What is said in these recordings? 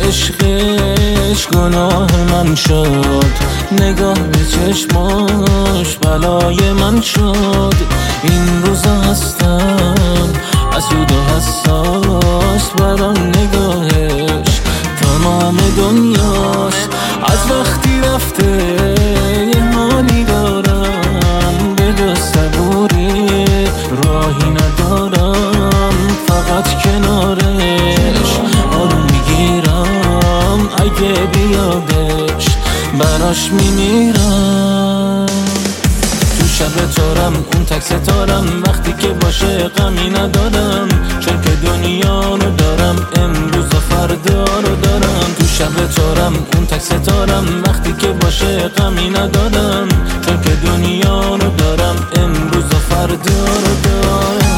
عشقش گناه من شد، نگاه به چشماش بلای من شد. این روزا هستم حسود و حساس برا نگاهش، تمام دنیاست از وقتی رفته یه حالی دارم، به جز صبوری راهی ندارم، فقط کنارش حال میگیرم، اگه بیادش براش میمیرم. تو شب تارم اون تک ستارم، وقتی که باشه غمی ندارم، چون که دنیا رو دارم امروز و فردا رو دارم. تو شب تارم اون تک ستارم، وقتی که باشه غمی ندارم، چون که دنیا رو دارم امروز و فردا رو دارم.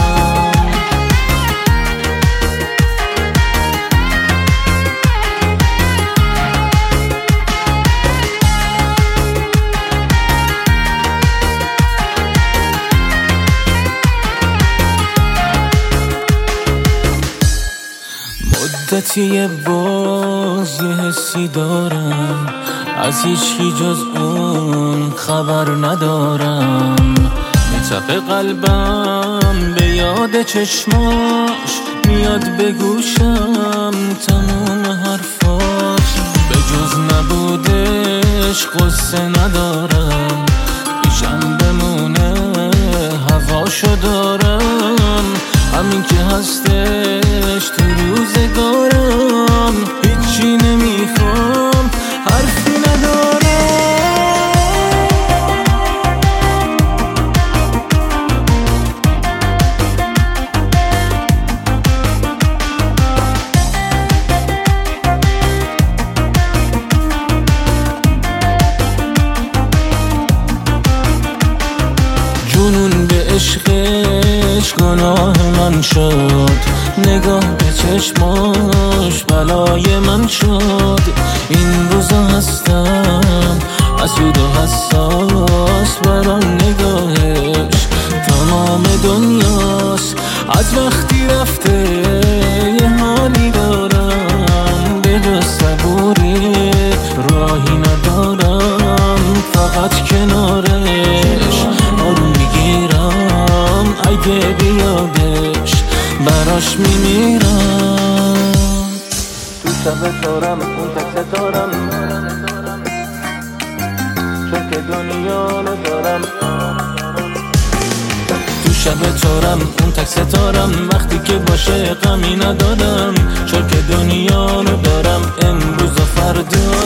مدتیه باز یه حسی دارم، از هیچکی جز اون خبر ندارم. میتپه قلبم به یاد چشماش، میاد به گوشم تموم حرفاش، به جز نبودش قصه ندارم، پیشم بمونه هواشو دارم. همین که هستش تو روزگارم، هیچی نمیخوام حرفی ندارم. جنون به عشقش گناه من شد، نگاه به چشماش بلای من شد. این روزا هستم حسود و حساس برا نگاهش، تمام دنیاست از وقتی رفته یه حالی دارم، به جز صبوری راهی ندارم، فقط کنارش حال میگیرم، اگه بیادش براش میمیرم. تو شب تارم اون تک ستارم، چون که دنیا رو دارم. تو شب تارم اون تک ستارم، وقتی که باشه غمی ندارم، چون که دنیا رو دارم امروز و فردا